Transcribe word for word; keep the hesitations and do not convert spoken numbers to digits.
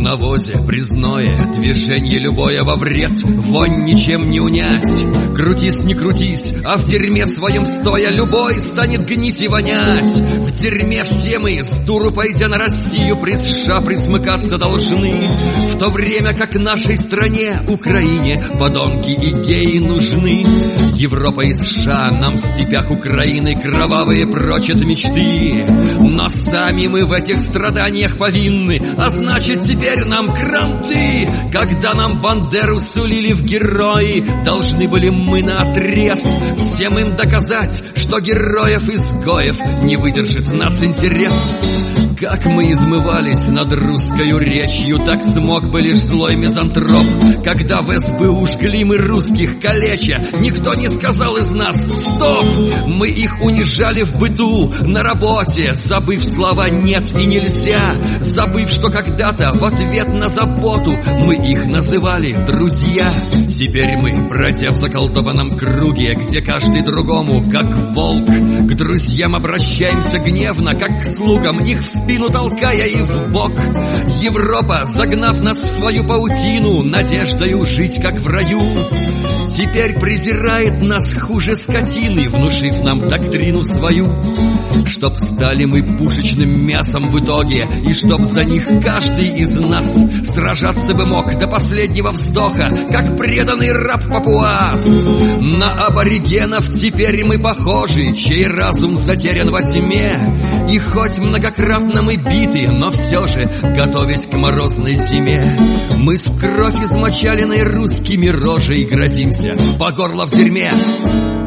навозе призное, движение любое во вред, вонь ничем не унять. Крутись, не крутись, а в дерьме своем стоя любой станет гнить и вонять. В дерьме все мы, с дуру пойдя на Россию, при США присмыкаться должны, в то время как нашей стране, Украине, подонки и геи нужны. Европа и США нам в степях Украины кровавые прочат мечты, но сами мы в этих страданиях повинны, а значит теперь нам кранты. Когда нам Бандеру сулили в герои, должны были мы наотрез всем им доказать, что героев-изгоев не выдержит нацинтерес. Как мы измывались над русскою речью, так смог бы лишь злой мизантроп. Когда в СБУ жгли мы русских калеча, никто не сказал из нас «стоп». Мы их унижали в быту, на работе, забыв слова «нет» и «нельзя», забыв, что когда-то в ответ на заботу мы их называли «друзья». Теперь мы, бродя в заколдованном круге, где каждый другому, как волк, к друзьям обращаемся гневно, как к слугам, их в спину толкая и в бок. Европа, загнав нас в свою паутину, надеждою жить как в раю, теперь презирает нас хуже скотины, внушив нам доктрину свою. Чтоб стали мы пушечным мясом в итоге, и чтоб за них каждый из нас сражаться бы мог до последнего вздоха, как преданный раб папуас. На аборигенов теперь мы похожи, чей разум затерян во тьме, и хоть многократно мы биты, но все же, готовясь к морозной зиме, мы с кровь измочаленной русскими рожей грозимся по горло в дерьме.